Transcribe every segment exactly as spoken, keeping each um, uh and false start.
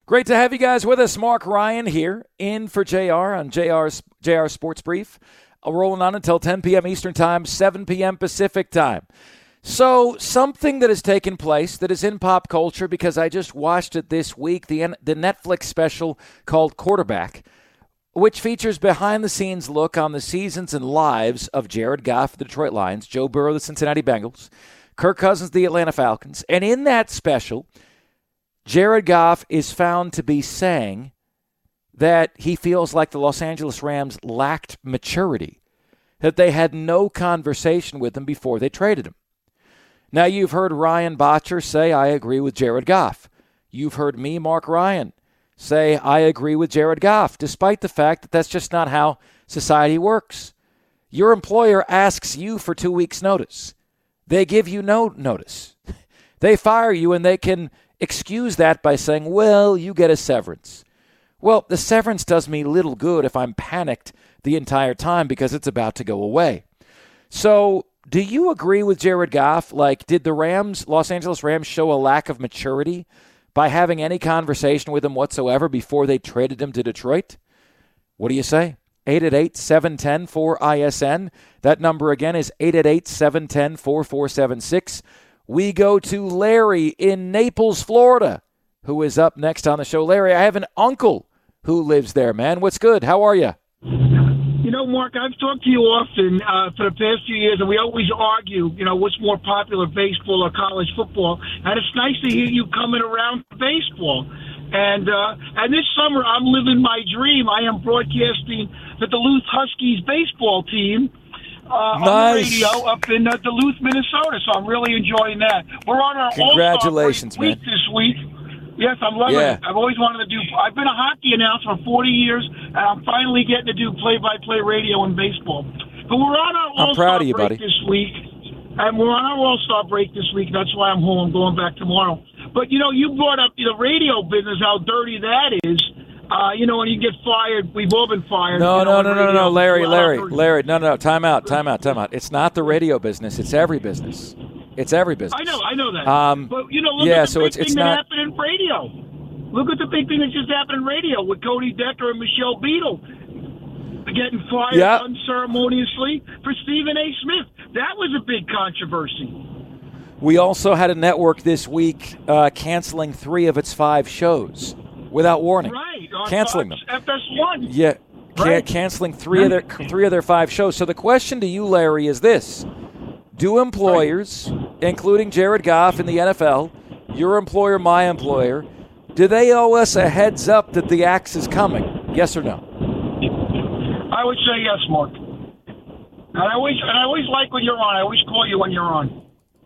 Great to have you guys with us. Mark Ryan here, in for J R on J R's, J R Sports Brief. Uh, rolling on until ten p.m. Eastern Time, seven p.m. Pacific Time. So something that has taken place that is in pop culture, because I just watched it this week, the, the Netflix special called Quarterback, which features behind-the-scenes look on the seasons and lives of Jared Goff, the Detroit Lions, Joe Burrow, the Cincinnati Bengals, Kirk Cousins, the Atlanta Falcons. And in that special, Jared Goff is found to be saying that he feels like the Los Angeles Rams lacked maturity, that they had no conversation with him before they traded him. Now, you've heard Ryan Botcher say, I agree with Jared Goff. You've heard me, Mark Ryan, say, I agree with Jared Goff, despite the fact that that's just not how society works. Your employer asks you for two weeks' notice. They give you no notice. They fire you, and they can excuse that by saying, well, you get a severance. Well, the severance does me little good if I'm panicked the entire time because it's about to go away. So do you agree with Jared Goff? Like, did the Rams, Los Angeles Rams, show a lack of maturity by having any conversation with him whatsoever before they traded him to Detroit? What do you say? eight eight eight, seven one zero, four I S N. That number again is eight eight eight, seven one zero, four four seven six. We go to Larry in Naples, Florida, who is up next on the show. Larry, I have an uncle who lives there, man. What's good? How are you? You know, Mark, I've talked to you often uh, for the past few years, and we always argue, you know, what's more popular, baseball or college football. And it's nice to hear you coming around for baseball. And uh, and this summer, I'm living my dream. I am broadcasting the Duluth Huskies baseball team uh, nice. on the radio up in uh, Duluth, Minnesota. So I'm really enjoying that. We're on our Congratulations, All-Star break man. week this week. Yes, I'm loving yeah. it. I've always wanted to do – I've been a hockey announcer for forty years, and I'm finally getting to do play-by-play radio in baseball. But we're on our I'm All-Star proud of you, break buddy. this week, and we're on our All-Star break this week. That's why I'm home. I'm going back tomorrow. But, you know, you brought up the radio business, how dirty that is. Uh, you know, when you get fired, we've all been fired. No, you know, no, no, no, no, Larry, well, Larry, Larry, no, no, no, time out, time out, time out. It's not the radio business. It's every business. It's every business. I know, I know that. Um, but, you know, look yeah, at the so big it's, it's thing not, that happened in radio. Look at the big thing that just happened in radio with Cody Decker and Michelle Beadle getting fired yeah. unceremoniously for Stephen A. Smith. That was a big controversy. We also had a network this week uh, canceling three of its five shows without warning. Right. On canceling Fox them. F S one. Yeah. Right. Ca- canceling three of their three of their five shows. So the question to you, Larry, is this: do employers, including Jared Goff in the N F L, your employer, my employer, do they owe us a heads up that the axe is coming? Yes or no? I would say yes, Mark. And I always and I always like when you're on. I always call you when you're on.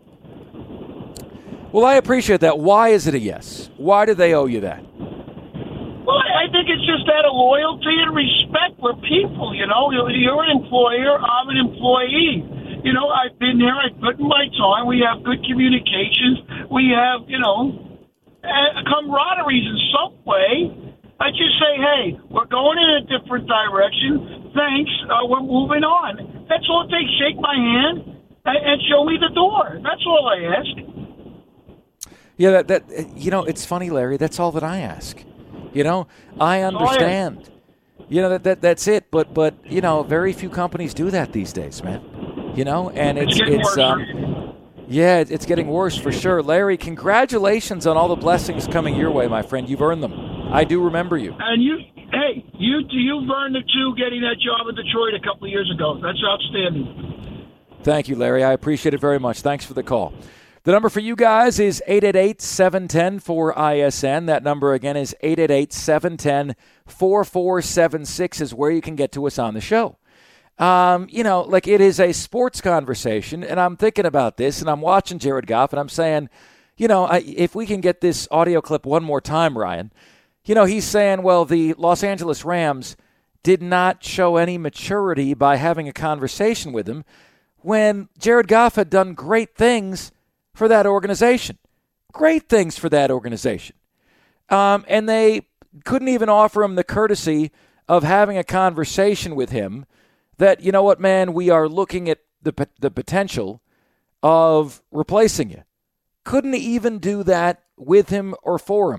Well, I appreciate that. Why is it a yes? Why do they owe you that? Well, I think it's just out of loyalty and respect for people, you know. You're an employer, I'm an employee. You know, I've been there, I put in my time, we have good communications, we have, you know, camaraderie in some way. I just say, hey, we're going in a different direction, thanks, uh, we're moving on. That's all it takes, shake my hand and, and show me the door. That's all I ask. Yeah, that, that you know, it's funny, Larry, that's all that I ask. You know, I understand. You know, that, that that's it. But, but you know, very few companies do that these days, man. You know, and it's, it's, it's um, yeah, it's getting worse for sure. Larry, congratulations on all the blessings coming your way, my friend. You've earned them. I do remember you. And you, hey, you, you've earned it too, getting that job in Detroit a couple of years ago. That's outstanding. Thank you, Larry. I appreciate it very much. Thanks for the call. The number for you guys is eight eight eight, seven one zero, four I S N. That number again is eight eight eight, seven one zero, four four seven six is where you can get to us on the show. Um, you know, like it is a sports conversation, and I'm thinking about this, and I'm watching Jared Goff, and I'm saying, you know, I, if we can get this audio clip one more time, Ryan, you know, he's saying, well, the Los Angeles Rams did not show any maturity by having a conversation with him when Jared Goff had done great things for that organization. Great things for that organization. Um, and they couldn't even offer him the courtesy of having a conversation with him that, you know what, man, we are looking at the the potential of replacing you. Couldn't even do that with him or for him.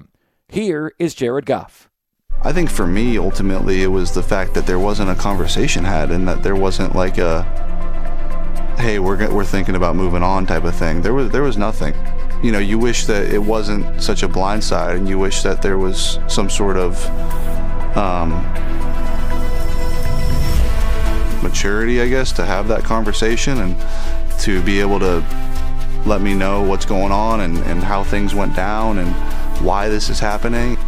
Here is Jared Goff. I think for me, ultimately, it was the fact that there wasn't a conversation had, and that there wasn't like a, hey, we're we're thinking about moving on type of thing. There was there was nothing. You know, you wish that it wasn't such a blindside, and you wish that there was some sort of um, maturity, I guess, to have that conversation and to be able to let me know what's going on and, and how things went down and why this is happening.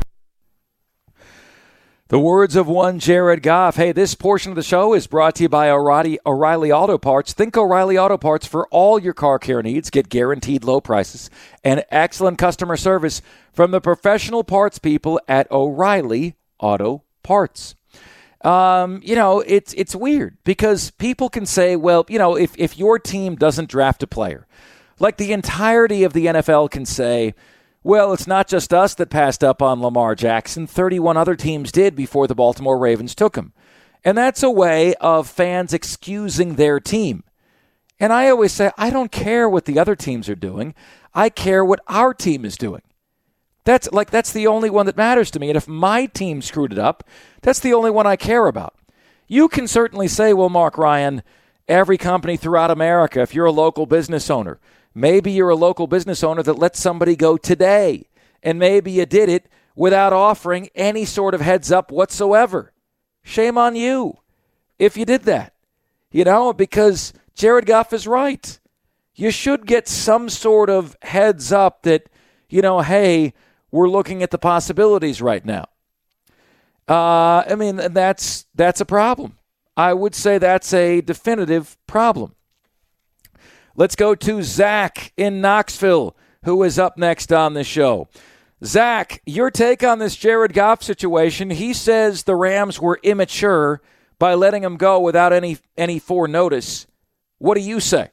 The words of one Jared Goff. Hey, this portion of the show is brought to you by O'Reilly, O'Reilly Auto Parts. Think O'Reilly Auto Parts for all your car care needs. Get guaranteed low prices and excellent customer service from the professional parts people at O'Reilly Auto Parts. Um, you know, it's it's weird because people can say, well, you know, if, if your team doesn't draft a player, like the entirety of the N F L can say, well, it's not just us that passed up on Lamar Jackson. thirty-one other teams did before the Baltimore Ravens took him. And that's a way of fans excusing their team. And I always say, I don't care what the other teams are doing. I care what our team is doing. That's like that's the only one that matters to me. And if my team screwed it up, that's the only one I care about. You can certainly say, well, Mark Ryan, every company throughout America, if you're a local business owner, maybe you're a local business owner that let somebody go today, and maybe you did it without offering any sort of heads up whatsoever. Shame on you if you did that, you know, because Jared Goff is right. You should get some sort of heads up that, you know, hey, we're looking at the possibilities right now. Uh, I mean, that's that's a problem. I would say that's a definitive problem. Let's go to Zach in Knoxville, who is up next on the show. Zach, your take on this Jared Goff situation. He says the Rams were immature by letting him go without any any forenotice. What do you say?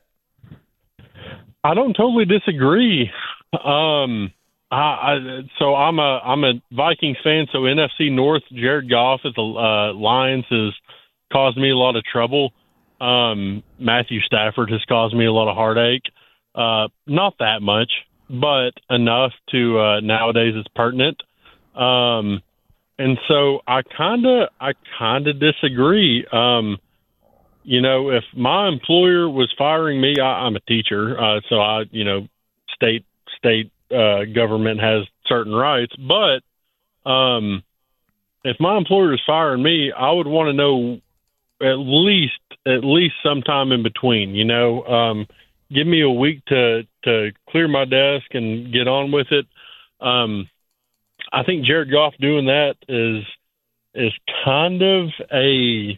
I don't totally disagree. Um, I, I, so I'm a I'm a Vikings fan. So N F C North, Jared Goff at the uh, Lions has caused me a lot of trouble. Um, Matthew Stafford has caused me a lot of heartache. Uh, not that much, but enough to uh, nowadays it's pertinent. Um, and so I kind of I kind of disagree. Um, you know, if my employer was firing me, I, I'm a teacher, uh, so I you know state state uh, government has certain rights, but um, if my employer is firing me, I would want to know at least at least sometime in between, you know, um, give me a week to, to clear my desk and get on with it. Um, I think Jared Goff doing that is, is kind of a,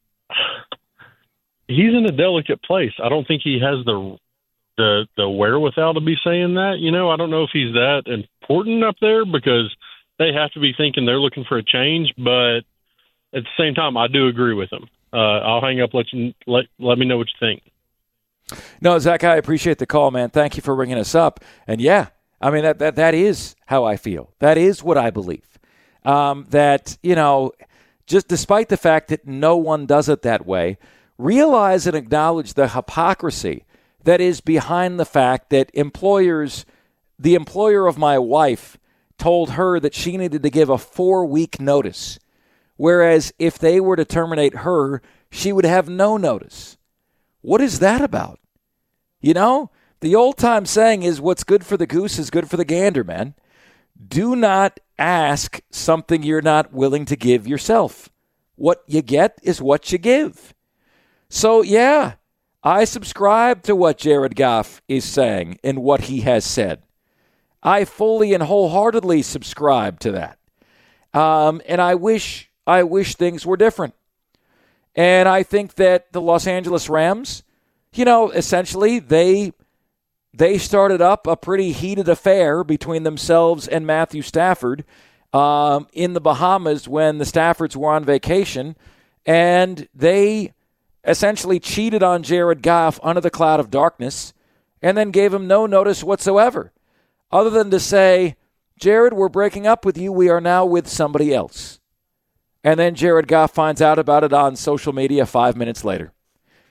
he's in a delicate place. I don't think he has the, the, the wherewithal to be saying that, you know, I don't know if he's that important up there because they have to be thinking they're looking for a change, but at the same time, I do agree with him. Uh, I'll hang up. Let you let let me know what you think. No, Zach, I appreciate the call, man. Thank you for bringing us up. And yeah, I mean that that that is how I feel. That is what I believe. Um, that you know, just despite the fact that no one does it that way, realize and acknowledge the hypocrisy that is behind the fact that employers, the employer of my wife, told her that she needed to give a four-week notice. Whereas if they were to terminate her, she would have no notice. What is that about? You know, the old-time saying is what's good for the goose is good for the gander, man. Do not ask something you're not willing to give yourself. What you get is what you give. So, yeah, I subscribe to what Jared Goff is saying and what he has said. I fully and wholeheartedly subscribe to that. Um, and I wish... I wish things were different. And I think that the Los Angeles Rams, you know, essentially they they started up a pretty heated affair between themselves and Matthew Stafford um, in the Bahamas when the Staffords were on vacation. And they essentially cheated on Jared Goff under the cloud of darkness and then gave him no notice whatsoever other than to say, Jared, we're breaking up with you. We are now with somebody else. And then Jared Goff finds out about it on social media five minutes later.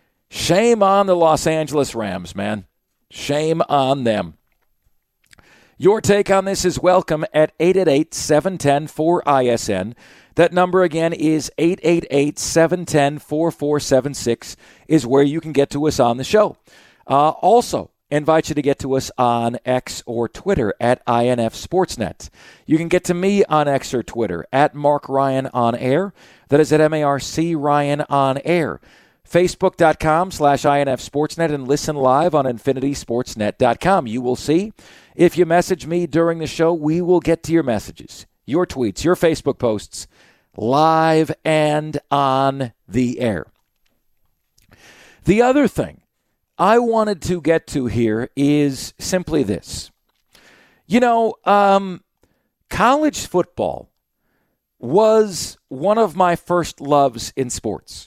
Shame on the Los Angeles Rams, man. Shame on them. Your take on this is welcome at eight eight eight, seven one zero, four I S N. That number again is eight eight eight, seven one zero, four four seven six is where you can get to us on the show. Uh, also, invite you to get to us on X or Twitter at I N F Sportsnet. You can get to me on X or Twitter at Mark Ryan on Air. That is at M A R C Ryan on Air. Facebook.com slash INF Sportsnet and listen live on Infinity Sportsnet dot com. You will see if you message me during the show, we will get to your messages, your tweets, your Facebook posts, live and on the air. The other thing I wanted to get to here is simply this. You know, um, college football was one of my first loves in sports.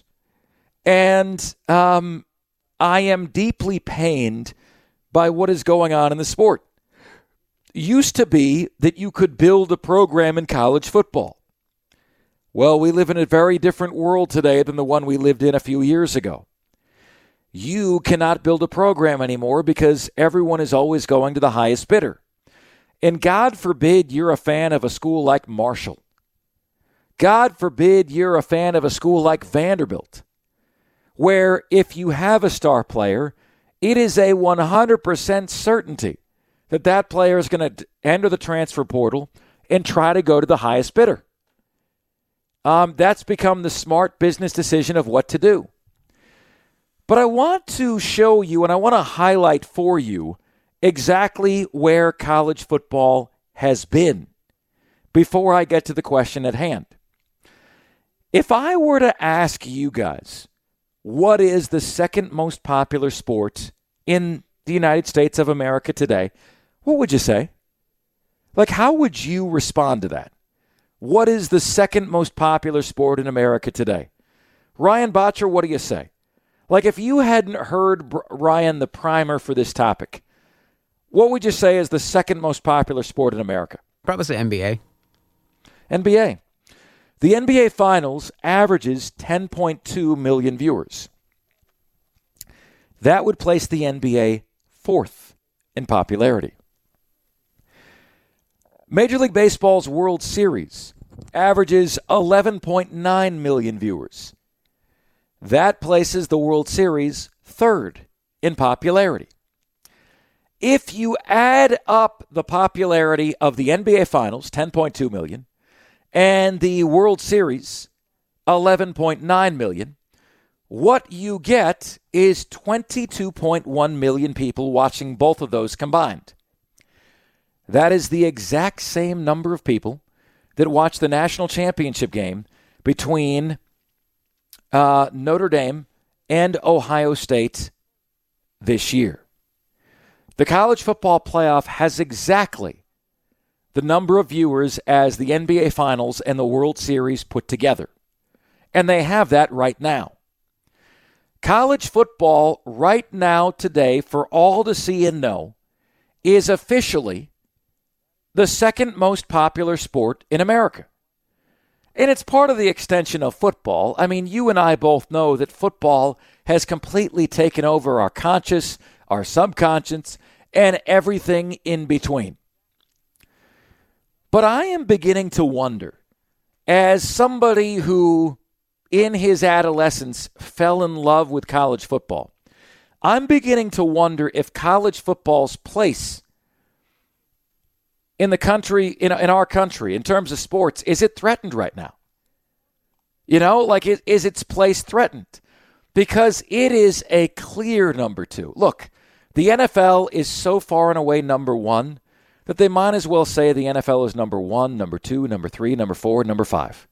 And um, I am deeply pained by what is going on in the sport. Used to be that you could build a program in college football. Well, we live in a very different world today than the one we lived in a few years ago. You cannot build a program anymore because everyone is always going to the highest bidder. And God forbid you're a fan of a school like Marshall. God forbid you're a fan of a school like Vanderbilt, where if you have a star player, it is a one hundred percent certainty that that player is going to enter the transfer portal and try to go to the highest bidder. Um, that's become the smart business decision of what to do. But I want to show you and I want to highlight for you exactly where college football has been before I get to the question at hand. If I were to ask you guys, what is the second most popular sport in the United States of America today, what would you say? Like, how would you respond to that? What is the second most popular sport in America today? Ryan Botcher, what do you say? Like, if you hadn't heard, Ryan, the primer for this topic, what would you say is the second most popular sport in America? Probably say N B A. N B A. The N B A Finals averages ten point two million viewers. That would place the N B A fourth in popularity. Major League Baseball's World Series averages eleven point nine million viewers. That places the World Series third in popularity. If you add up the popularity of the N B A Finals, ten point two million, and the World Series, eleven point nine million, what you get is twenty-two point one million people watching both of those combined. That is the exact same number of people that watched the national championship game between uh, Notre Dame and Ohio State this year. The college football playoff has exactly the number of viewers as the N B A Finals and the World Series put together. And they have that right now. College football right now today, for all to see and know, is officially the second most popular sport in America. And it's part of the extension of football. I mean, you and I both know that football has completely taken over our conscious, our subconscious, and everything in between. But I am beginning to wonder, as somebody who in his adolescence fell in love with college football, I'm beginning to wonder if college football's place in the country, in, in our country, in terms of sports, is it threatened right now? You know, like, is, is its place threatened? Because it is a clear number two. Look, the N F L is so far and away number one that they might as well say the N F L is number one, number two, number three, number four, number five.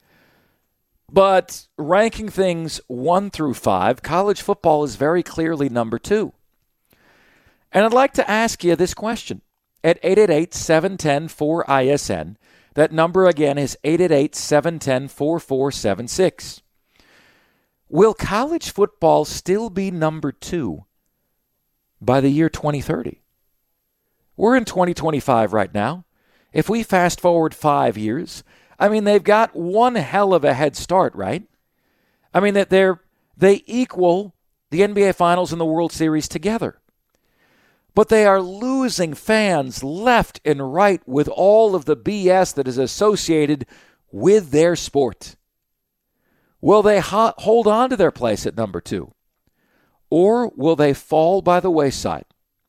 But ranking things one through five, college football is very clearly number two. And I'd like to ask you this question at eight eight eight, seven one zero, four I S N. That number again is eight eight eight, seven one zero, four four seven six. Will college football still be number two by the year twenty thirty? We're in twenty twenty-five right now. If we fast forward five years, I mean, they've got one hell of a head start, right? I mean, that they're they equal the N B A Finals and the World Series together. but they are losing fans left and right with all of the B S that is associated with their sport. Will they ho- hold on to their place at number two? Or will they fall by the wayside?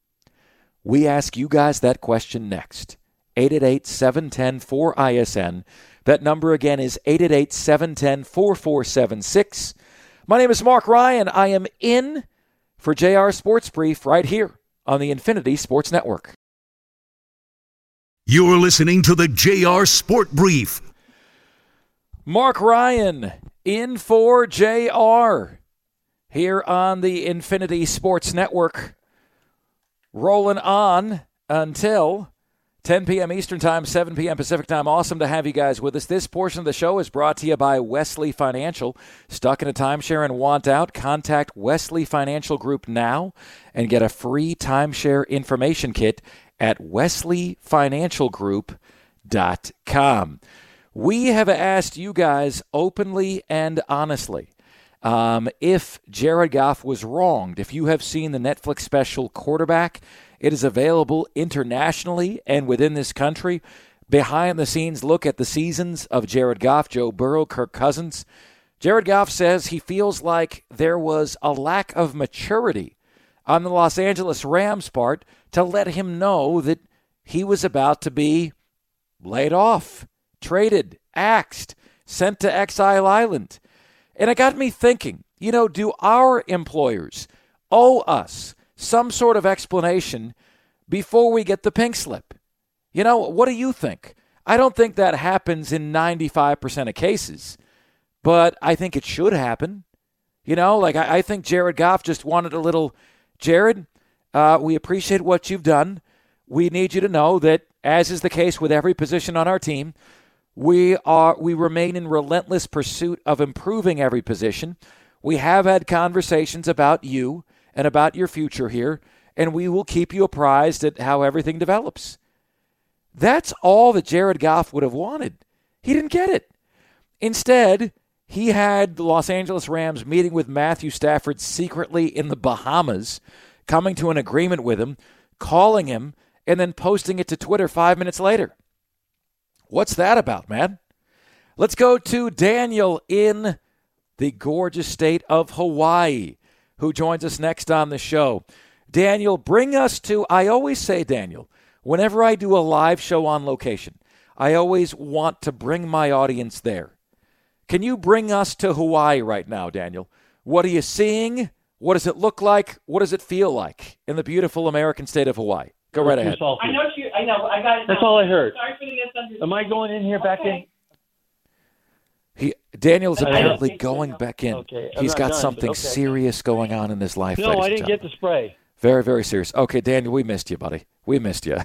We ask you guys that question next. eight eight eight, seven one zero, four I S N. That number again is eight eight eight, seven one zero, four four seven six. My name is Mark Ryan. I am in for J R Sports Brief right here on the Infinity Sports Network. You're listening to the J R Sport Brief. Mark Ryan in for J R here on the Infinity Sports Network. Rolling on until ten p.m. Eastern Time, seven p.m. Pacific Time. Awesome to have you guys with us. This portion of the show is brought to you by Wesley Financial. Stuck in a timeshare and want out? Contact Wesley Financial Group now and get a free timeshare information kit at wesley financial group dot com. We have asked you guys openly and honestly um, if Jared Goff was wronged. If you have seen the Netflix special Quarterback, it is available internationally and within this country. Behind-the-scenes look at the seasons of Jared Goff, Joe Burrow, Kirk Cousins. Jared Goff says he feels like there was a lack of maturity on the Los Angeles Rams' part to let him know that he was about to be laid off, traded, axed, sent to Exile Island. And it got me thinking, you know, do our employers owe us some sort of explanation before we get the pink slip? You know, what do you think? I don't think that happens in ninety-five percent of cases, but I think it should happen. You know, like I, I think Jared Goff just wanted a little, Jared, uh, we appreciate what you've done. We need you to know that, as is the case with every position on our team, we are we remain in relentless pursuit of improving every position. We have had conversations about you and about your future here, and we will keep you apprised at how everything develops. That's all that Jared Goff would have wanted. He didn't get it. Instead, he had the Los Angeles Rams meeting with Matthew Stafford secretly in the Bahamas, coming to an agreement with him, calling him, and then posting it to Twitter five minutes later. What's that about, man? Let's go to Daniel in the gorgeous state of Hawaii, who joins us next on the show. Daniel, bring us to, I always say, Daniel, whenever I do a live show on location, I always want to bring my audience there. Can you bring us to Hawaii right now, Daniel? What are you seeing? What does it look like? What does it feel like in the beautiful American state of Hawaii? Go right ahead. I know you. I know. I got it. That's all I heard. Sorry for the misunderstanding. Am I going in here back okay. in? He Daniel's apparently going back in. Okay, I'm He's not got done, something okay. serious going on in his life. No, ladies I and didn't get gentlemen. the spray. Very, very serious. Okay, Daniel, we missed you, buddy. We missed you.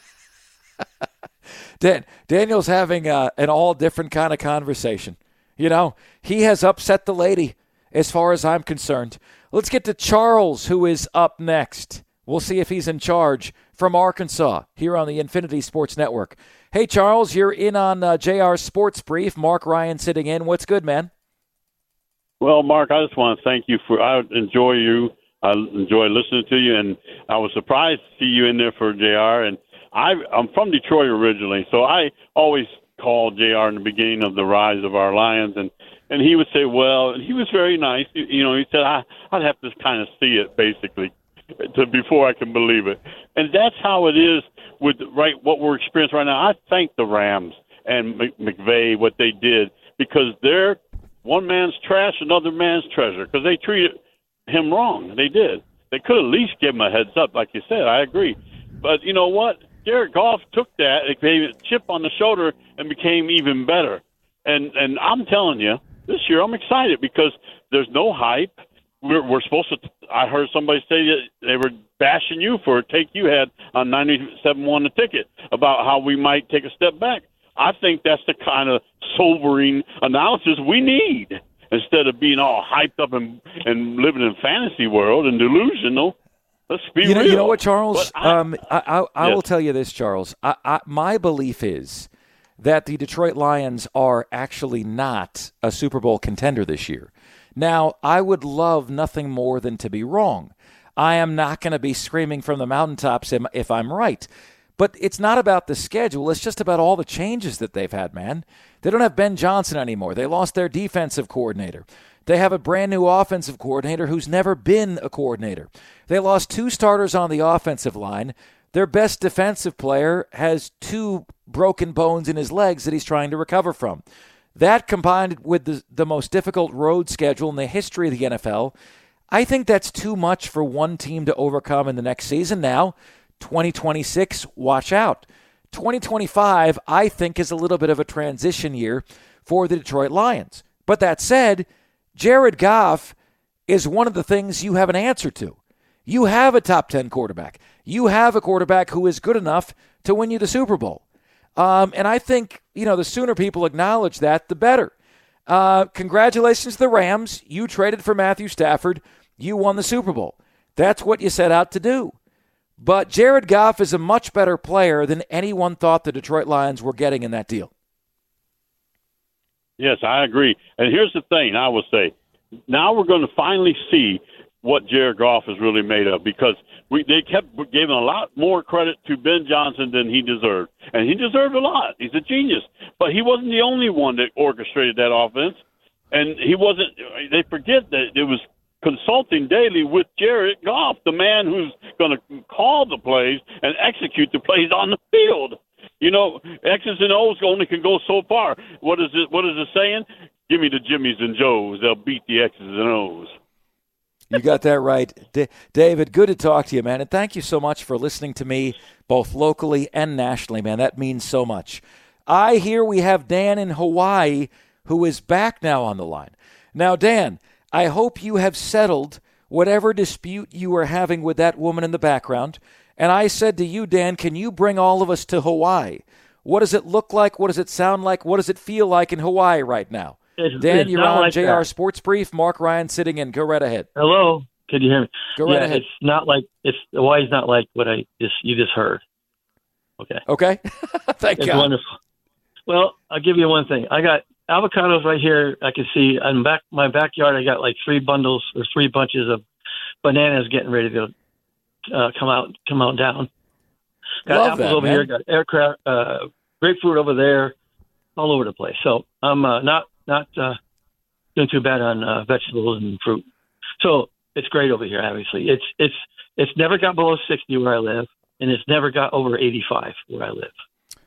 Dan, Daniel's having uh, an all different kind of conversation. You know, he has upset the lady as far as I'm concerned. Let's get to Charles, who is up next. We'll see if he's in charge from Arkansas here on the Infinity Sports Network. Hey, Charles, you're in on uh, J R Sports Brief. Mark Ryan sitting in. What's good, man? Well, Mark, I just want to thank you for – I enjoy you. I enjoy listening to you, and I was surprised to see you in there for J R. And I, I'm from Detroit originally, so I always called J R in the beginning of the rise of our Lions, and, and he would say, well, and he was very nice. You, you know, he said, I, I'd have to kind of see it, basically, to before I can believe it. And that's how it is with right what we're experiencing right now. I thank the Rams and McVay, what they did, because they're one man's trash, another man's treasure, because they treated him wrong. They did. They could at least give him a heads up, like you said. I agree. But you know what? Jared Goff took that, it gave it a chip on the shoulder, and became even better. And and I'm telling you, this year I'm excited because there's no hype. We're, we're supposed to. I heard somebody say that they were bashing you for a take you had on ninety-seven one The Ticket about how we might take a step back. I think that's the kind of sobering analysis we need instead of being all hyped up and, and living in fantasy world and delusional. Let's be you know, real. You know what, Charles? I, um, I, I, I yes. will tell you this, Charles. I, I, my belief is that the Detroit Lions are actually not a Super Bowl contender this year. Now, I would love nothing more than to be wrong. I am not going to be screaming from the mountaintops if I'm right. But it's not about the schedule. It's just about all the changes that they've had, man. They don't have Ben Johnson anymore. They lost their defensive coordinator. They have a brand new offensive coordinator who's never been a coordinator. They lost two starters on the offensive line. Their best defensive player has two broken bones in his legs that he's trying to recover from. That combined with the, the most difficult road schedule in the history of the N F L, I think that's too much for one team to overcome in the next season. Now, twenty twenty-six, watch out. twenty twenty-five, I think, is a little bit of a transition year for the Detroit Lions. But that said, Jared Goff is one of the things you have an answer to. You have a top ten quarterback. You have a quarterback who is good enough to win you the Super Bowl. Um, and I think, you know, the sooner people acknowledge that, the better. Uh, congratulations to the Rams. You traded for Matthew Stafford. You won the Super Bowl. That's what you set out to do. But Jared Goff is a much better player than anyone thought the Detroit Lions were getting in that deal. Yes, I agree. And here's the thing I will say. Now we're going to finally see what Jared Goff is really made of, because we they kept giving a lot more credit to Ben Johnson than he deserved. And he deserved a lot. He's a genius. But he wasn't the only one that orchestrated that offense. And he wasn't – they forget that it was consulting daily with Jared Goff, the man who's going to call the plays and execute the plays on the field. You know, X's and O's only can go so far. What is it? What is it saying? Give me the Jimmies and Joes. They'll beat the X's and O's. You got that right. D- David, good to talk to you, man. And thank you so much for listening to me both locally and nationally, man. That means so much. I hear we have Dan in Hawaii who is back now on the line. Now, Dan, I hope you have settled whatever dispute you were having with that woman in the background. And I said to you, Dan, can you bring all of us to Hawaii? What does it look like? What does it sound like? What does it feel like in Hawaii right now? It's, Dan, it's you're on like J R that. Sports Brief. Mark Ryan sitting in. Go right ahead. Hello, can you hear me? Go right yeah, ahead. It's not like it's Hawaii's not like what I just you just heard. Okay. Okay. Thank It's God. wonderful. Well, I'll give you one thing. I got avocados right here. I can see in back my backyard. I got like three bundles or three bunches of bananas getting ready to uh, come out come out down. Got Love apples that, over man. here. Got aircraft, uh, grapefruit over there, all over the place. So I'm uh, not not uh, doing too bad on uh, vegetables and fruit. So it's great over here. Obviously, it's it's it's never got below sixty where I live, and it's never got over eighty-five where I live.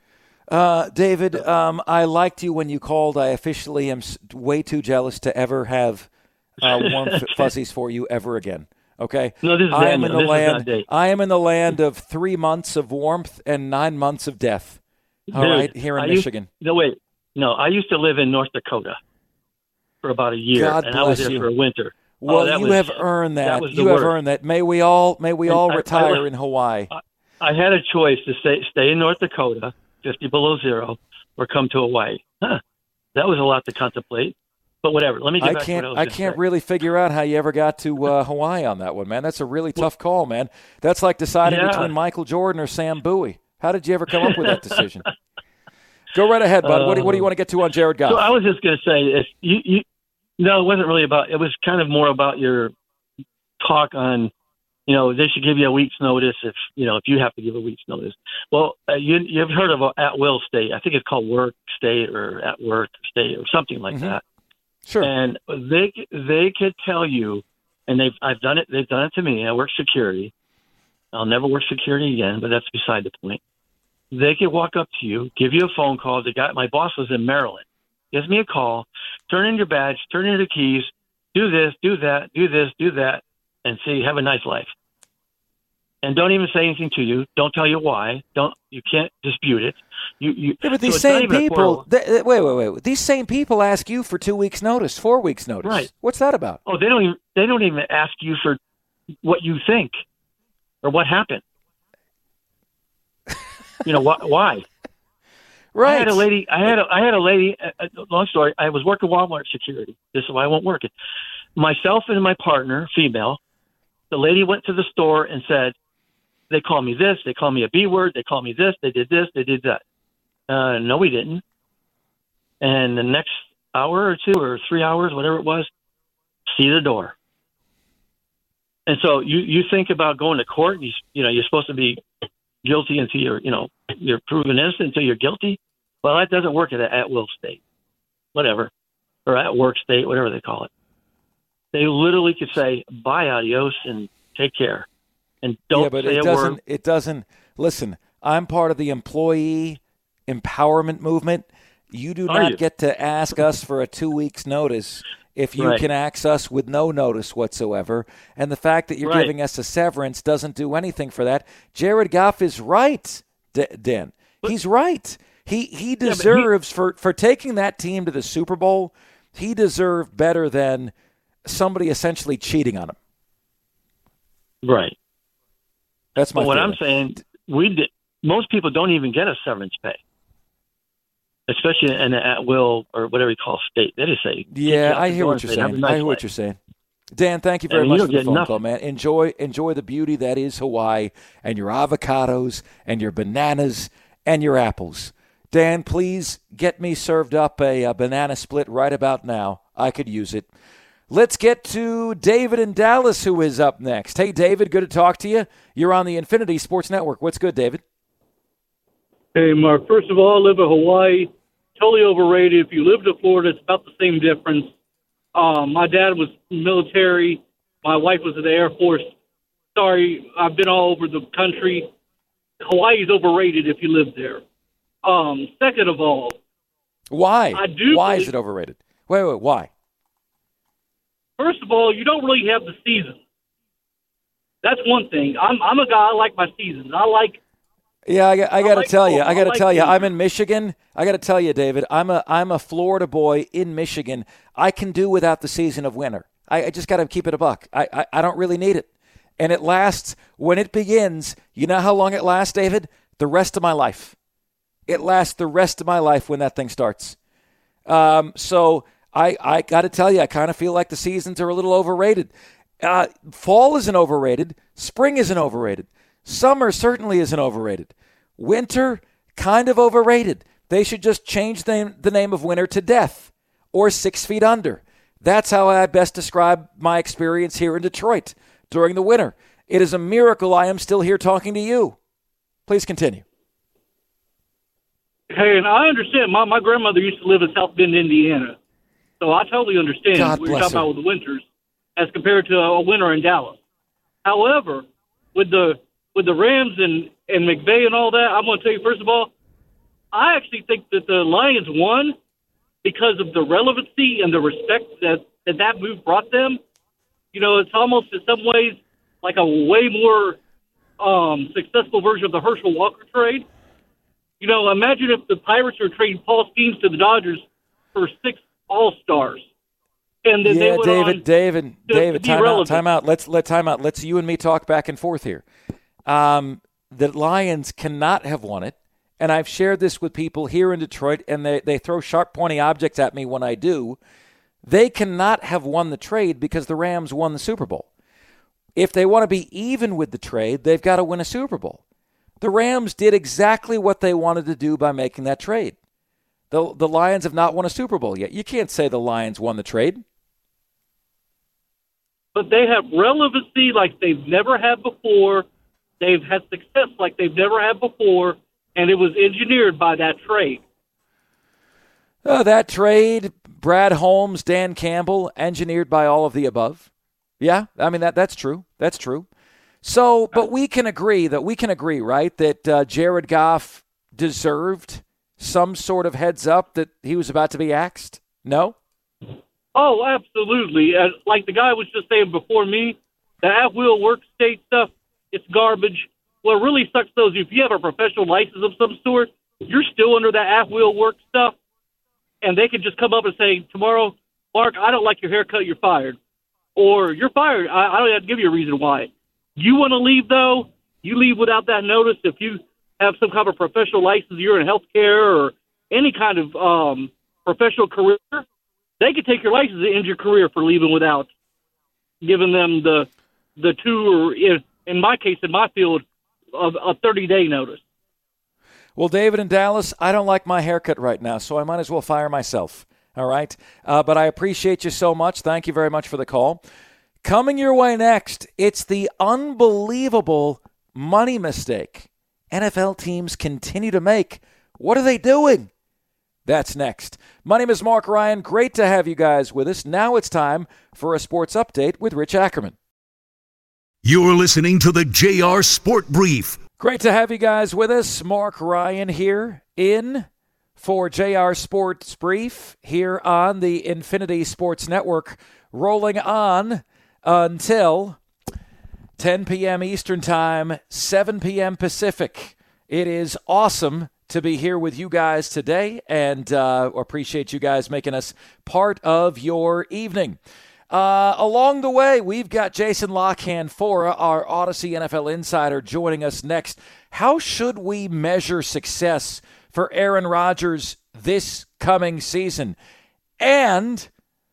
Uh, David, um, I liked you when you called. I officially am s- way too jealous to ever have uh, warm f- fuzzies for you ever again. Okay, No, this is I am Daniel. in the This is land. not Dave. I am in the land of three months of warmth and nine months of death. All Dude, right, here in I used- Michigan. No, wait. No, I used to live in North Dakota for about a year, God and I was bless there you. for a winter. Well, Oh, that you was- have earned that. that was the you have worst. earned that. May we all may we And all I- I- retire in Hawaii. I had a choice to stay stay in North Dakota, fifty below zero, or come to Hawaii. Huh. That was a lot to contemplate. But whatever. Let me get I back can't. to what I was I gonna can't say. really figure out how you ever got to uh, Hawaii on that one, man. That's a really tough call, man. That's like deciding Yeah. between Michael Jordan or Sam Bowie. How did you ever come up with that decision? Go right ahead, bud. what, do, what do you want to get to on Jared Goff? So I was just going to say, if you, you, no, it wasn't really about. It was kind of more about your talk on, you know, they should give you a week's notice if you know if you have to give a week's notice. Well, uh, you you've heard of a at will state. I think it's called work state or at work state or something like Mm-hmm. that. Sure. And they they could tell you, and they've I've done it. They've done it to me. I work security. I'll never work security again, but that's beside the point. They could walk up to you, give you a phone call. The guy, my boss was in Maryland. Gives me a call. Turn in your badge. Turn in your keys. Do this. Do that. Do this. Do that. And say, have a nice life. And don't even say anything to you. Don't tell you why. Don't you can't dispute it. You you. Yeah, but so these it's not same even a people. quarrel. Th- th- wait, wait, wait. These same people ask you for two weeks' notice, four weeks' notice. Right. What's that about? Oh, they don't even they don't even ask you for what you think or what happened. You know wh- why? Right. I had a lady. I had a, I had a lady. Uh, long story. I was working Walmart security. This is why I won't work it. Myself and my partner, female. The lady went to the store and said, "They call me this. They call me a B word. They call me this. They did this. They did that." Uh, no, we didn't. And the next hour or two or three hours, whatever it was, see the door. And so you, you think about going to court. You, you know, you're supposed to be guilty until you're, you know, you're proven innocent until you're guilty. Well, that doesn't work at an at-will state, whatever, or at-work state, whatever they call it. They literally could say, bye, adios, and take care. And don't yeah, but say it a doesn't, word. It doesn't. Listen, I'm part of the employee empowerment movement. You do Are not you? get to ask us for a two weeks notice if you Right. can axe us with no notice whatsoever. And the fact that you're Right. giving us a severance doesn't do anything for that. Jared Goff is right, D- Dan. He's right. He he but he- deserves, for, for taking that team to the Super Bowl, he deserved better than somebody essentially cheating on him. Right. That's my But what feeling. I'm saying, we did, most people don't even get a severance pay, especially in an at-will or whatever you call state. They just say, Yeah, "Kick you out I the hear door what and you're say, have a saying. nice I hear life." what you're saying. Dan, thank you very I mean, much you for don't the get phone nothing. call, man. Enjoy enjoy the beauty that is Hawaii and your avocados and your bananas and your apples. Dan, please get me served up a, a banana split right about now. I could use it. Let's get to David in Dallas, who is up next. Hey, David, good to talk to you. You're on the Infinity Sports Network. What's good, David? Hey, Mark. First of all, I live in Hawaii. Totally overrated. If you live in Florida, it's about the same difference. Um, my dad was military. My wife was in the Air Force. Sorry, I've been all over the country. Hawaii is overrated if you live there. Um, second of all, Why? I do Why is believe- it overrated? Wait, wait, why? first of all, you don't really have the season. That's one thing. I'm I'm a guy. I like my seasons. I like. Yeah, I, got- I got to like tell you, fall. I got to I like tell you, winter. I'm in Michigan. I got to tell you, David, I'm a I'm a Florida boy in Michigan. I can do without the season of winter. I, I just got to keep it a buck. I, I I don't really need it, and it lasts when it begins. You know how long it lasts, David? The rest of my life. It lasts the rest of my life when that thing starts. Um, so I I got to tell you, I kind of feel like the seasons are a little overrated. Uh, fall isn't overrated. Spring isn't overrated. Summer certainly isn't overrated. Winter, kind of overrated. They should just change the, the name of winter to death or six feet under. That's how I best describe my experience here in Detroit during the winter. It is a miracle I am still here talking to you. Please continue. Hey, and I understand. My my grandmother used to live in South Bend, Indiana, so I totally understand God what you're bless talking her. about with the winters as compared to a winter in Dallas. However, with the with the Rams and and McVay and all that, I'm going to tell you first of all, I actually think that the Lions won because of the relevancy and the respect that that, that move brought them. You know, it's almost in some ways like a way more um, successful version of the Herschel Walker trade. You know, imagine if the Pirates were trading Paul Skeens to the Dodgers for six All-Stars. And then they Yeah, went David, on David, to David, be time out, relevant. time out. Let's let time out. Let's you and me talk back and forth here. Um, the Lions cannot have won it, and I've shared this with people here in Detroit, and they, they throw sharp, pointy objects at me when I do. They cannot have won the trade because the Rams won the Super Bowl. If they want to be even with the trade, they've got to win a Super Bowl. The Rams did exactly what they wanted to do by making that trade. The, the Lions have not won a Super Bowl yet. You can't say the Lions won the trade. But they have relevancy like they've never had before. They've had success like they've never had before, and it was engineered by that trade. Uh, that trade, Brad Holmes, Dan Campbell, engineered by all of the above. Yeah, I mean, that that's true. That's true. So, but we can agree that we can agree, right, that uh, Jared Goff deserved some sort of heads up that he was about to be axed? No? Oh, absolutely. Uh, like the guy was just saying before me, the at-will work state stuff, it's garbage. What really sucks, though, is if you have a professional license of some sort, you're still under that at-will work stuff, and they can just come up and say, tomorrow, Mark, I don't like your haircut, you're fired. Or you're fired. I, I don't have to give you a reason why. You want to leave, though, you leave without that notice. If you have some kind of professional license, you're in healthcare or any kind of um, professional career, they could take your license and end your career for leaving without giving them the the two, or in, in my case, in my field, of a thirty-day notice. Well, David in Dallas, I don't like my haircut right now, so I might as well fire myself. All right? Uh, but I appreciate you so much. Thank you very much for the call. Coming your way next, it's the unbelievable money mistake N F L teams continue to make. What are they doing? That's next. My name is Mark Ryan. Great to have you guys with us. Now it's time for a sports update with Rich Ackerman. You're listening to the J R Sport Brief. Great to have you guys with us. Mark Ryan here in for J R Sports Brief here on the Infinity Sports Network, rolling on until ten p.m. Eastern Time, seven p.m. Pacific. It is awesome to be here with you guys today, and uh, appreciate you guys making us part of your evening. Uh, along the way, we've got Jason Lockhan-Fora, our Odyssey N F L insider, joining us next. How should we measure success for Aaron Rodgers this coming season? And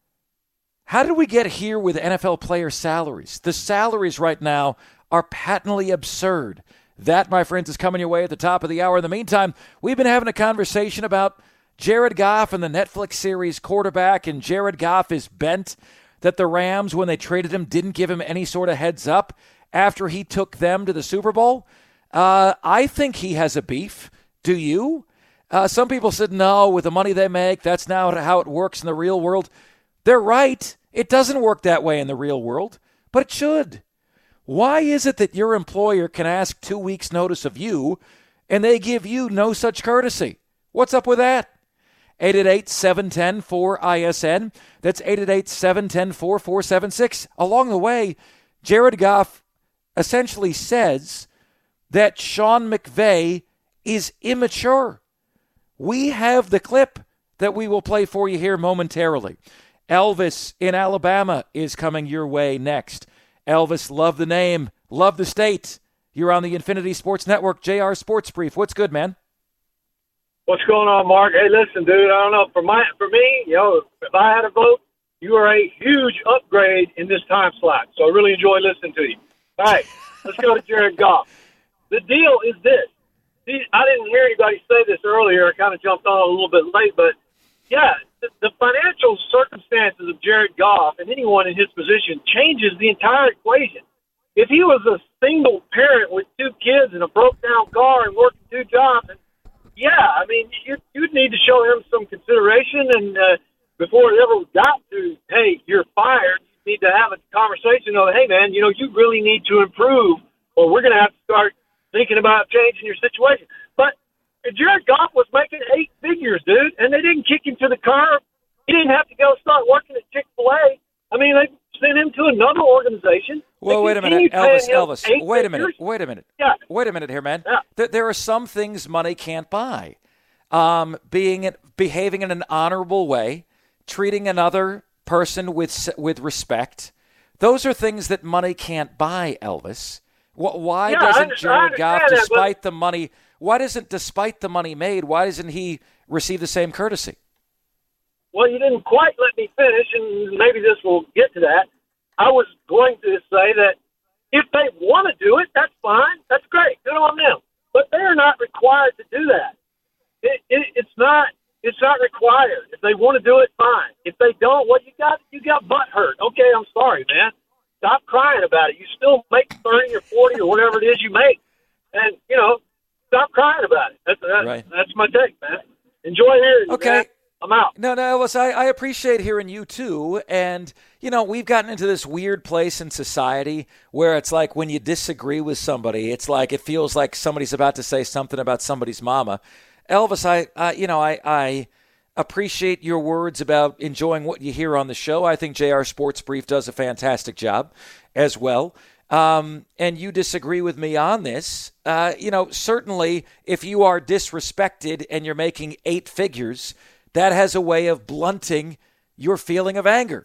how did we get here with N F L player salaries? The salaries right now are patently absurd. That, my friends, is coming your way at the top of the hour. In the meantime, we've been having a conversation about Jared Goff and the Netflix series Quarterback, and Jared Goff is bent that the Rams, when they traded him, didn't give him any sort of heads up after he took them to the Super Bowl. Uh, I think he has a beef. Do you? Uh, some people said, no, with the money they make, that's not how it works in the real world. They're right. It doesn't work that way in the real world, but it should. Why is it that your employer can ask two weeks' notice of you and they give you no such courtesy? What's up with that? eight eight eight, seven one zero, four I S N. That's eight eight eight, seven one zero, four four seven six. Along the way, Jared Goff essentially says that Sean McVay is immature. We have the clip that we will play for you here momentarily. Elvis in Alabama is coming your way next. Elvis, love the name, love the state. You're on the Infinity Sports Network, J R Sports Brief. What's good, man? What's going on, Mark? Hey, listen, dude, I don't know. For my, for me, you know, if I had a vote, you are a huge upgrade in this time slot. So I really enjoy listening to you. All right, let's go to Jared Goff. The deal is this. See, I didn't hear anybody say this earlier. I kind of jumped on a little bit late, but, yeah, the, the financial circumstances of Jared Goff and anyone in his position changes the entire equation. If he was a single parent with two kids and a broke-down car and working two jobs, and yeah, I mean, you, you'd need to show him some consideration, and uh, before it ever got to, hey, you're fired, you need to have a conversation of, hey, man, you know, you really need to improve, or we're going to have to start thinking about changing your situation. But Jared Goff was making eight figures, dude, and they didn't kick him to the curb. He didn't have to go start working at Chick-fil-A. I mean, they sent him to another organization. Well, wait a minute, Elvis, Elvis. Wait a minute, figures. wait a minute. Yeah. Wait a minute here, man. Yeah. Th- there are some things money can't buy. Um, being behaving in an honorable way, treating another person with with respect. Those are things that money can't buy, Elvis. Why yeah, doesn't Jared Goff, that, despite but... the money, why doesn't, despite the money made, why doesn't he receive the same courtesy? Well, you didn't quite let me finish, and maybe this will get to that. I was going to say that if they want to do it, that's fine. That's great. Good on them. But they're not required to do that. It, it, it's not. It's not required. If they want to do it, fine. If they don't, well, you got you got butt hurt. Okay, I'm sorry, man. Stop crying about it. You still make thirty or forty or whatever it is you make, and you know, stop crying about it. That's that's, right. that's my take, man. Enjoy hearing you, okay. man. I'm out. No, no, Elvis, I, I appreciate hearing you too. And, you know, we've gotten into this weird place in society where it's like when you disagree with somebody, it's like it feels like somebody's about to say something about somebody's mama. Elvis, I, I you know, I, I appreciate your words about enjoying what you hear on the show. I think J R Sports Brief does a fantastic job as well. Um, and you disagree with me on this. Uh, you know, certainly if you are disrespected and you're making eight figures, that has a way of blunting your feeling of anger.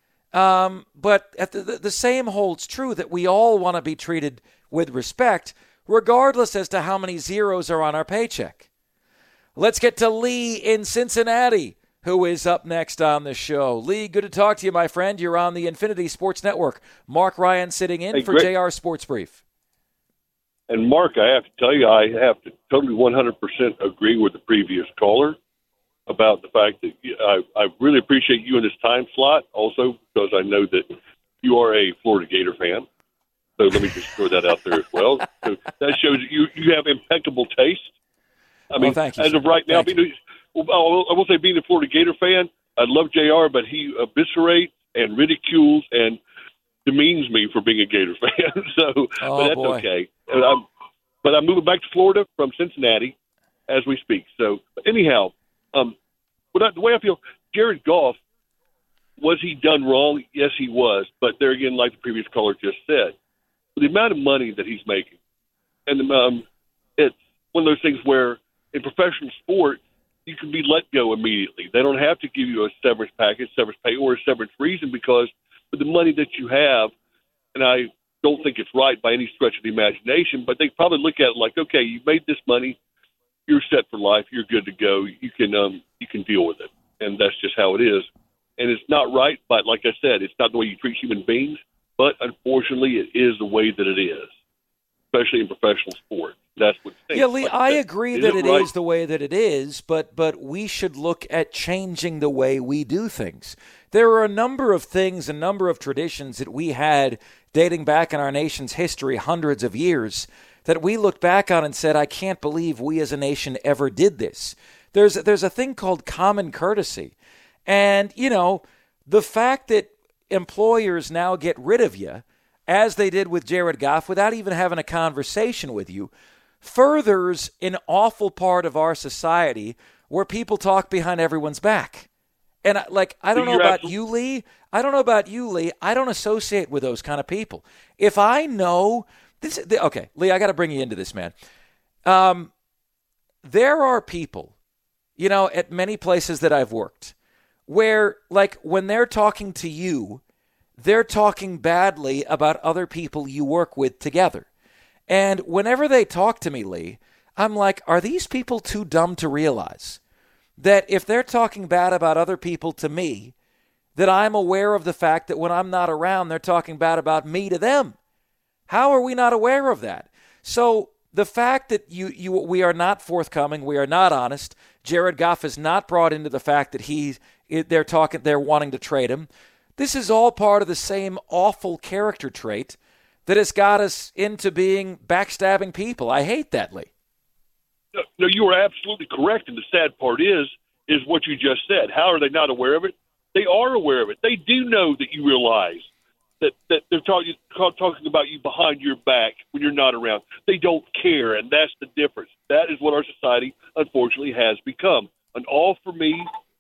Um, but at the, the, the same holds true that we all want to be treated with respect, regardless as to how many zeros are on our paycheck. Let's get to Lee in Cincinnati, who is up next on the show. Lee, good to talk to you, my friend. You're on the Infinity Sports Network. Mark Ryan sitting in hey, for great. J R Sports Brief. And, Mark, I have to tell you, I have to totally one hundred percent agree with the previous caller about the fact that I, I really appreciate you in this time slot also because I know that you are a Florida Gator fan. So let me just throw that out there as well. So that shows that you, you have impeccable taste. I mean, well, thank you, as of right now, being, well, I will say being a Florida Gator fan, I love J R, but he eviscerates and ridicules and demeans me for being a Gator fan. so, oh, but that's boy. okay. And I'm, but I'm moving back to Florida from Cincinnati as we speak. So anyhow, um, but I, the way I feel, Jared Goff, was he done wrong? Yes, he was. But there again, like the previous caller just said, the amount of money that he's making, and um, it's one of those things where in professional sport, you can be let go immediately. They don't have to give you a severance package, severance pay, or a severance reason because with the money that you have, and I don't think it's right by any stretch of the imagination, but they probably look at it like, okay, you made this money, you're set for life, you're good to go, you can um, you can deal with it, and that's just how it is. And it's not right, but like I said, it's not the way you treat human beings, but unfortunately it is the way that it is, especially in professional sport. That's what stinks. Yeah, Lee, like I that. agree Is that it it right? is the way that it is, but but we should look at changing the way we do things. There are a number of things, a number of traditions that we had dating back in our nation's history, hundreds of years, that we looked back on and said, I can't believe we as a nation ever did this. There's there's a thing called common courtesy. And, you know, the fact that employers now get rid of you, as they did with Jared Goff, without even having a conversation with you, furthers an awful part of our society where people talk behind everyone's back. And, like, I don't know about you, Lee. I don't know about you, Lee. I don't associate with those kind of people. If I know this, okay, Lee, I got to bring you into this, man. Um, there are people, you know, at many places that I've worked where, like, when they're talking to you, they're talking badly about other people you work with together. And whenever they talk to me, Lee, I'm like, are these people too dumb to realize that if they're talking bad about other people to me, that I'm aware of the fact that when I'm not around, they're talking bad about me to them? How are we not aware of that? So the fact that you, you we are not forthcoming, we are not honest, Jared Goff is not brought into the fact that he they're talking they're wanting to trade him. This is all part of the same awful character trait that has got us into being backstabbing people. I hate that, Lee. No, no, you are absolutely correct. And the sad part is, is what you just said. How are they not aware of it? They are aware of it. They do know that you realize that, that they're talking, talking about you behind your back when you're not around. They don't care, and that's the difference. That is what our society, unfortunately, has become. An all for me,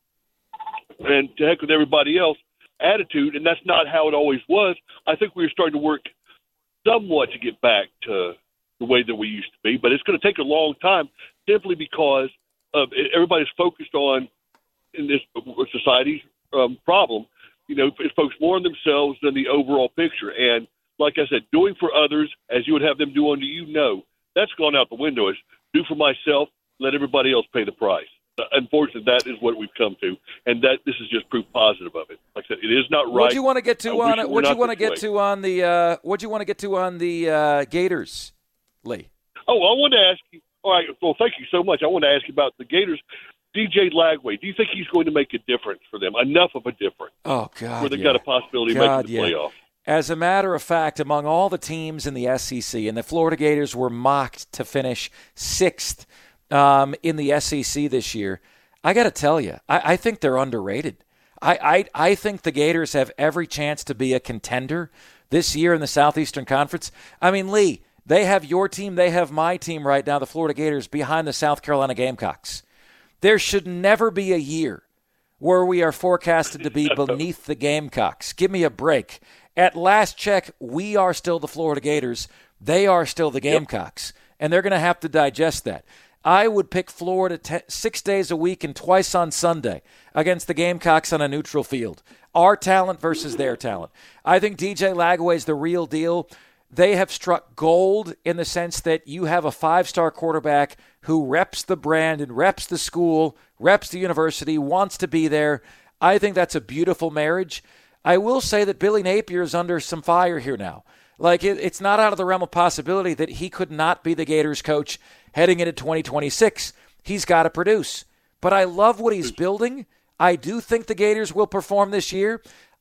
and to heck with everybody else attitude, and that's not how it always was. I think we're starting to work somewhat to get back to the way that we used to be, but it's going to take a long time simply because of everybody's focused on, in this society's um, problem, you know, it's focused more on themselves than the overall picture. And like I said, doing for others as you would have them do unto you, no, that's gone out the window. It's do for myself, let everybody else pay the price. Unfortunately, that is what we've come to, and that this is just proof positive of it. Like I said, it is not right. What do you want to get to I on? wish it were What do you not want to this get way. to on the? Uh, what do you want to get to on the uh, Gators, Lee? Oh, I want to ask you. All right. Well, thank you so much. I want to ask you about the Gators. D J Lagway, do you think he's going to make a difference for them? Enough of a difference? Oh God, where they've yeah. got a possibility God, of making the yeah. playoff. As a matter of fact, among all the teams in the S E C, and the Florida Gators were mocked to finish sixth um, in the S E C this year. I got to tell you, I, I think they're underrated. I, I I think the Gators have every chance to be a contender this year in the Southeastern Conference. I mean, Lee, they have your team, they have my team right now, the Florida Gators, behind the South Carolina Gamecocks. There should never be a year where we are forecasted to be beneath the Gamecocks. Give me a break. At last check, we are still the Florida Gators. They are still the Gamecocks, and they're going to have to digest that. I would pick Florida te- six days a week and twice on Sunday against the Gamecocks on a neutral field. Our talent versus their talent. I think D J Lagway is the real deal. They have struck gold in the sense that you have a five-star quarterback who reps the brand and reps the school, reps the university, wants to be there. I think that's a beautiful marriage. I will say that Billy Napier is under some fire here now. Like, it, it's not out of the realm of possibility that he could not be the Gators coach heading into twenty twenty-six. He's got to produce. But I love what he's building. I do think the Gators will perform this year.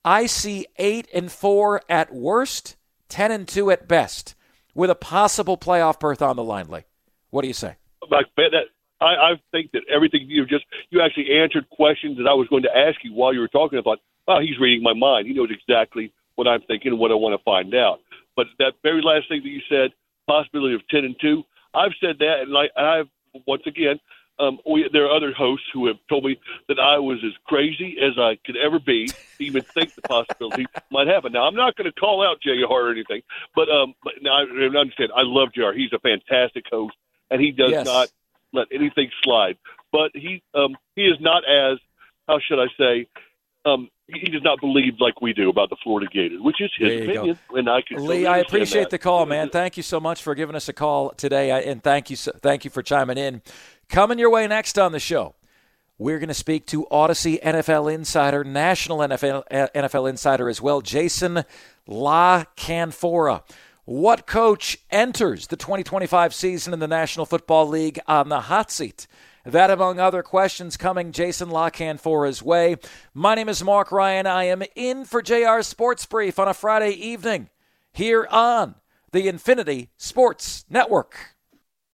I see eight and four at worst, ten and two at best, with a possible playoff berth on the line, Lee. What do you say? Like that, I, I think that everything you just you actually answered questions that I was going to ask you while you were talking. I thought, oh, he's reading my mind. He knows exactly what I'm thinking and what I want to find out. But that very last thing that you said, possibility of ten and two, I've said that, and like I've once again, um, we, there are other hosts who have told me that I was as crazy as I could ever be to even think the possibility might happen. Now, I'm not going to call out J R or anything, but um, but now I understand. I love J R. He's a fantastic host, and he does yes. not let anything slide. But he um, he is not as, how should I say, um, he does not believe like we do about the Florida Gators, which is his opinion. And I can Lee, I appreciate the call, man. Thank you so much for giving us a call today, and thank you, thank you for chiming in. Coming your way next on the show, we're going to speak to Odyssey N F L insider, national N F L N F L insider as well, Jason La Canfora. What coach enters the twenty twenty-five season in the National Football League on the hot seat? That, among other questions, coming Jason La Canfora's way. My name is Mark Ryan. I am in for J R Sports Brief on a Friday evening here on the Infinity Sports Network.